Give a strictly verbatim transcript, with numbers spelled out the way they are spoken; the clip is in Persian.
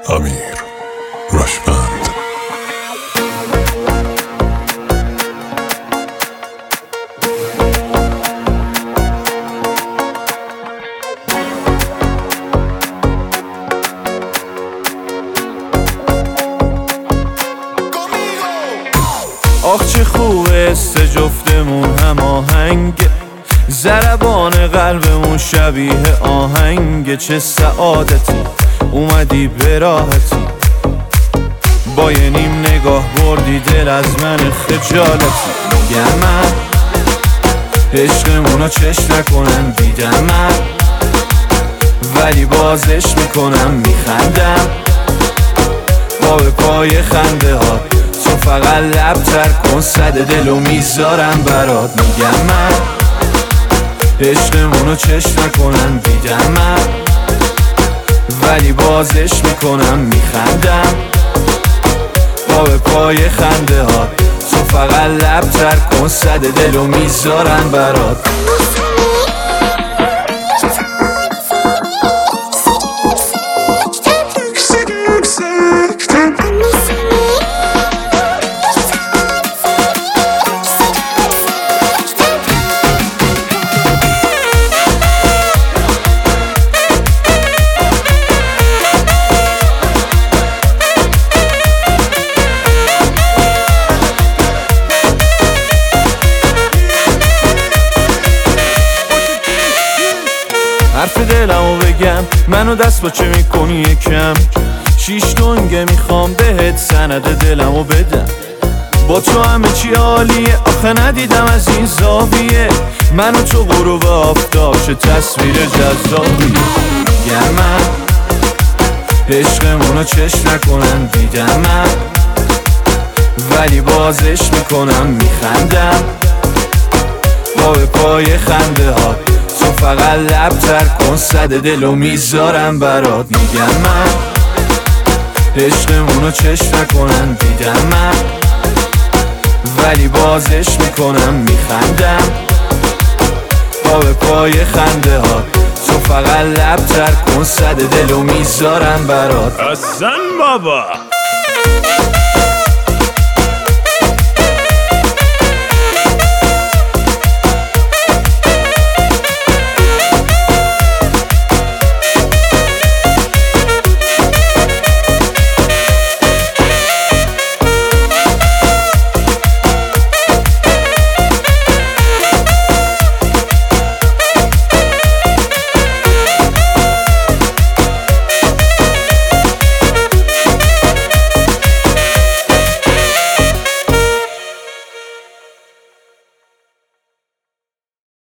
امیر رشمند. آخ چه خوبه سه جفتمون هم آهنگه، ضربان قلبمون شبیه آهنگه. چه سعادتی اومدی به راحتی، با یه نیم نگاه بردی دل از من خجالتی. میگم من عشقمونو چش نکنن دیدم من، ولی بازش میکنم میخندم با به پای خنده ها. تو فقط لب تر کن صد دلو میذارم برات. میگم من عشقمونو چش نکنن دیدم من، ولی بازش میکنم میخندم با به پای خنده ها. تو فقط لب تر کن صد دلو میذارم برات. حرف دلمو بگم، منو دست با چه میکنی یکم. شیش دنگه میخوام بهت سند دلمو بدم. با تو همه چی عالیه، آخه ندیدم از این زاویه. منو تو غروب آفتاب چه تصویر جذابیه. میگم من عشقمونو چش نکنن دیدم من، ولی بازش میکنم میخندم با به پای خنده ها. تو فقط لب تر کن صد دلو میذارم برات. میگم من عشقمونو چش نکنن دیدم من، ولی بازش میکنم میخندم با به پای خنده ها. تو فقط لب تر کن صد دلو میذارم برات. حسن بابا